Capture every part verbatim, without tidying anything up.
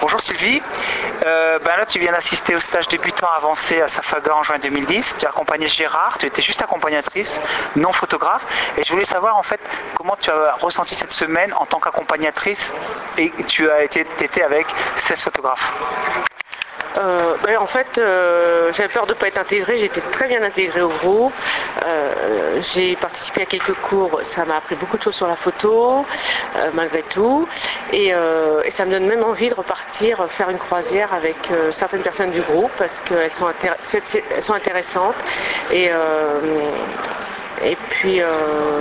Bonjour Sylvie, euh, ben là tu viens d'assister au stage débutant avancé à Safaga en juin deux mille dix, tu as accompagné Gérard, tu étais juste accompagnatrice, non photographe, et je voulais savoir en fait comment tu as ressenti cette semaine en tant qu'accompagnatrice et tu as été étais avec seize photographes. Euh, ben en fait, euh, j'avais peur de ne pas être intégrée, j'étais très bien intégrée au groupe. Euh, j'ai participé à quelques cours, ça m'a appris beaucoup de choses sur la photo, euh, malgré tout. Et, euh, et ça me donne même envie de repartir faire une croisière avec euh, certaines personnes du groupe parce qu'elles sont, elles sont intéressantes. Et, euh, et puis... Euh,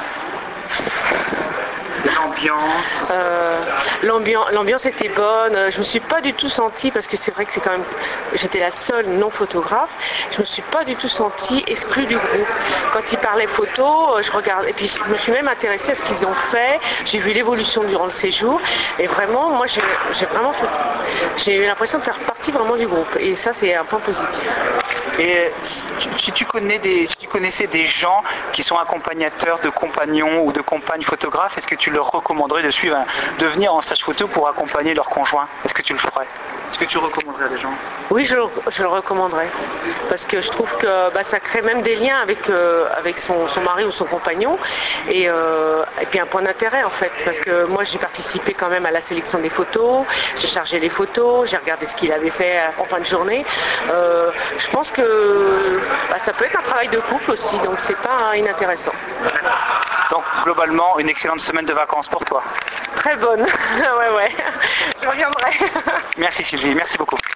L'ambiance euh, L'ambiance était bonne, je me suis pas du tout sentie, parce que c'est vrai que c'est quand même, j'étais la seule non photographe, je me suis pas du tout sentie exclue du groupe. Quand ils parlaient photo, je regardais, et puis je me suis même intéressée à ce qu'ils ont fait, j'ai vu l'évolution durant le séjour, et vraiment, moi j'ai vraiment fait, j'ai eu l'impression de faire partie vraiment du groupe, et ça c'est un point positif. Et si tu, connais des, si tu connaissais des gens qui sont accompagnateurs de compagnons ou de compagnes photographes, est-ce que tu leur recommanderais de suivre, un, de venir en stage photo pour accompagner leur conjoint? Est-ce que tu le ferais? Est-ce que tu recommanderais à des gens? Oui, je, je le recommanderais. Parce que je trouve que bah, ça crée même des liens avec, euh, avec son, son mari ou son compagnon. Et, euh, et puis un point d'intérêt en fait. Parce que moi j'ai participé quand même à la sélection des photos. J'ai chargé les photos, j'ai regardé ce qu'il avait fait en fin de journée. Euh, je pense que bah, ça peut être un travail de couple aussi. Donc c'est pas inintéressant. Donc globalement, une excellente semaine de vacances pour toi. Très bonne. Ouais, ouais. Je reviendrai. Merci Sylvie, merci beaucoup.